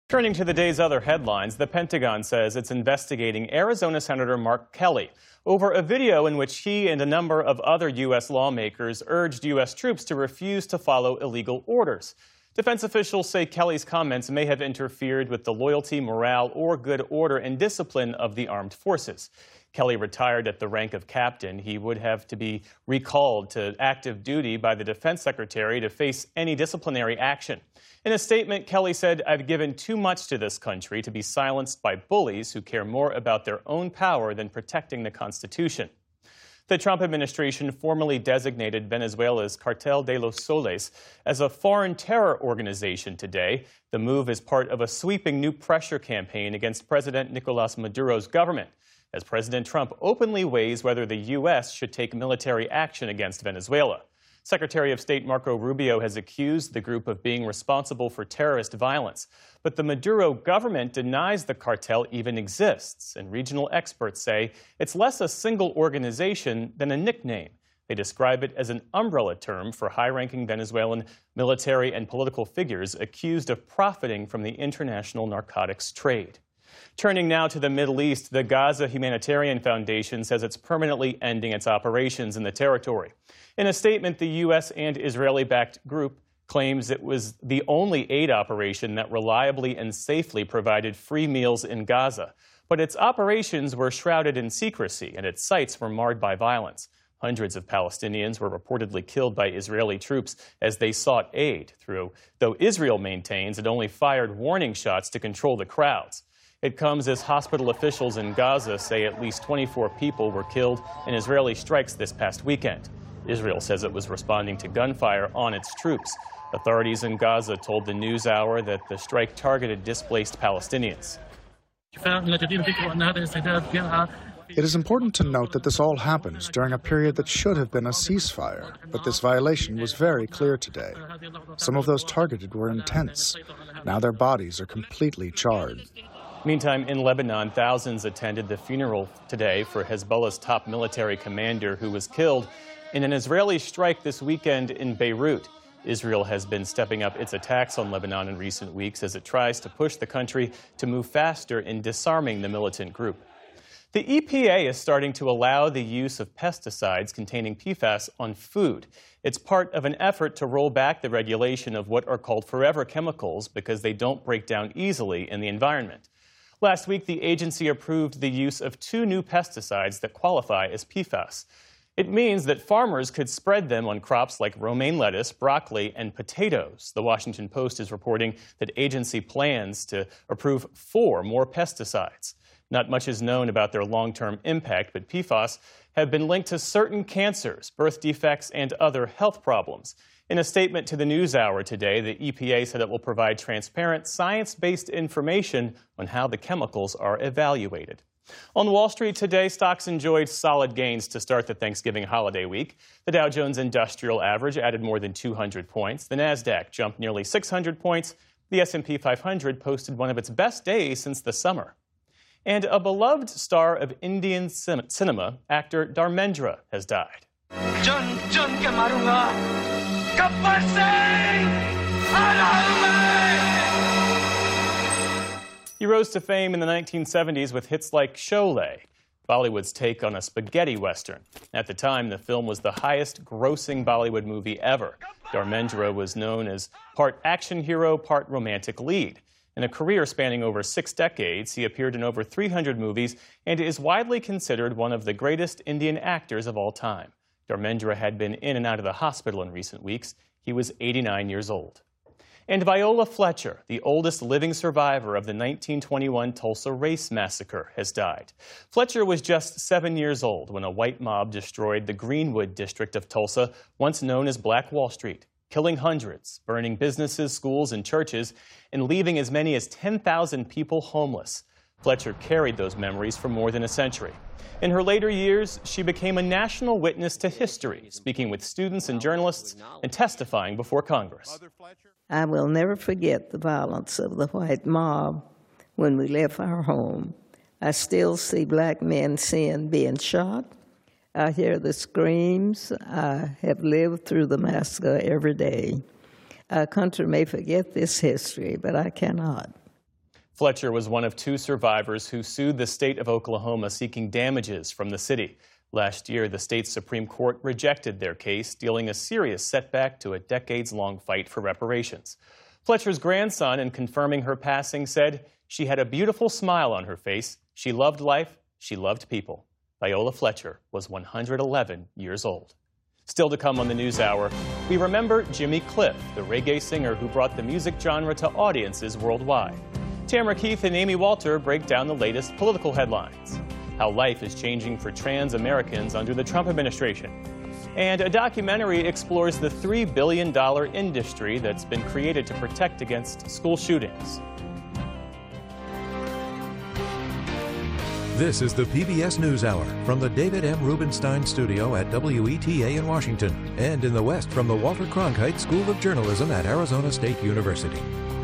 Turning to the day's other headlines, the Pentagon says it's investigating Arizona Senator Mark Kelly over a video in which he and a number of other U.S. lawmakers urged U.S. troops to refuse to follow illegal orders. Defense officials say Kelly's comments may have interfered with the loyalty, morale, or good order and discipline of the armed forces. Kelly retired at the rank of captain. He would have to be recalled to active duty by the defense secretary to face any disciplinary action. In a statement, Kelly said, "I've given too much to this country to be silenced by bullies who care more about their own power than protecting the Constitution." The Trump administration formally designated Venezuela's Cartel de los Soles as a foreign terror organization today. The move is part of a sweeping new pressure campaign against President Nicolas Maduro's government, as President Trump openly weighs whether the U.S. should take military action against Venezuela. Secretary of State Marco Rubio has accused the group of being responsible for terrorist violence. But the Maduro government denies the cartel even exists, and regional experts say it's less a single organization than a nickname. They describe it as an umbrella term for high-ranking Venezuelan military and political figures accused of profiting from the international narcotics trade. Turning now to the Middle East, the Gaza Humanitarian Foundation says it's permanently ending its operations in the territory. In a statement, the U.S. and Israeli-backed group claims it was the only aid operation that reliably and safely provided free meals in Gaza. But its operations were shrouded in secrecy, and its sites were marred by violence. Hundreds of Palestinians were reportedly killed by Israeli troops as they sought aid, though Israel maintains it only fired warning shots to control the crowds. It comes as hospital officials in Gaza say at least 24 people were killed in Israeli strikes this past weekend. Israel says it was responding to gunfire on its troops. Authorities in Gaza told the NewsHour that the strike targeted displaced Palestinians. It is important to note that this all happens during a period that should have been a ceasefire, but this violation was very clear today. Some of those targeted were intense. Now their bodies are completely charred. Meantime, in Lebanon, thousands attended the funeral today for Hezbollah's top military commander who was killed in an Israeli strike this weekend in Beirut. Israel has been stepping up its attacks on Lebanon in recent weeks as it tries to push the country to move faster in disarming the militant group. The EPA is starting to allow the use of pesticides containing PFAS on food. It's part of an effort to roll back the regulation of what are called forever chemicals because they don't break down easily in the environment. Last week, the agency approved the use of 2 new pesticides that qualify as PFAS. It means that farmers could spread them on crops like romaine lettuce, broccoli, and potatoes. The Washington Post is reporting that agency plans to approve 4 more pesticides. Not much is known about their long-term impact, but PFAS have been linked to certain cancers, birth defects, and other health problems. In a statement to the NewsHour today, the EPA said it will provide transparent, science-based information on how the chemicals are evaluated. On Wall Street today, stocks enjoyed solid gains to start the Thanksgiving holiday week. The Dow Jones Industrial Average added more than 200 points. The Nasdaq jumped nearly 600 points. The S&P 500 posted one of its best days since the summer. And a beloved star of Indian cinema, actor Dharmendra, has died. He rose to fame in the 1970s with hits like Sholay, Bollywood's take on a spaghetti western. At the time, the film was the highest-grossing Bollywood movie ever. Dharmendra was known as part action hero, part romantic lead. In a career spanning over 6 decades, he appeared in over 300 movies and is widely considered one of the greatest Indian actors of all time. Dharmendra had been in and out of the hospital in recent weeks. He was 89 years old. And Viola Fletcher, the oldest living survivor of the 1921 Tulsa Race Massacre, has died. Fletcher was just 7 years old when a white mob destroyed the Greenwood district of Tulsa, once known as Black Wall Street, killing hundreds, burning businesses, schools, and churches, and leaving as many as 10,000 people homeless. Fletcher carried those memories for more than a century. In her later years, she became a national witness to history, speaking with students and journalists and testifying before Congress. I will never forget the violence of the white mob when we left our home. I still see black men being shot. I hear the screams. I have lived through the massacre every day. Our country may forget this history, but I cannot. Fletcher was one of 2 survivors who sued the state of Oklahoma seeking damages from the city. Last year, the state's Supreme Court rejected their case, dealing a serious setback to a decades-long fight for reparations. Fletcher's grandson, in confirming her passing, said she had a beautiful smile on her face. She loved life. She loved people. Viola Fletcher was 111 years old. Still to come on the NewsHour, we remember Jimmy Cliff, the reggae singer who brought the music genre to audiences worldwide. Tamara Keith and Amy Walter break down the latest political headlines. How life is changing for trans Americans under the Trump administration. And a documentary explores the $3 billion industry that's been created to protect against school shootings. This is the PBS NewsHour from the David M. Rubenstein Studio at WETA in Washington, and in the West from the Walter Cronkite School of Journalism at Arizona State University.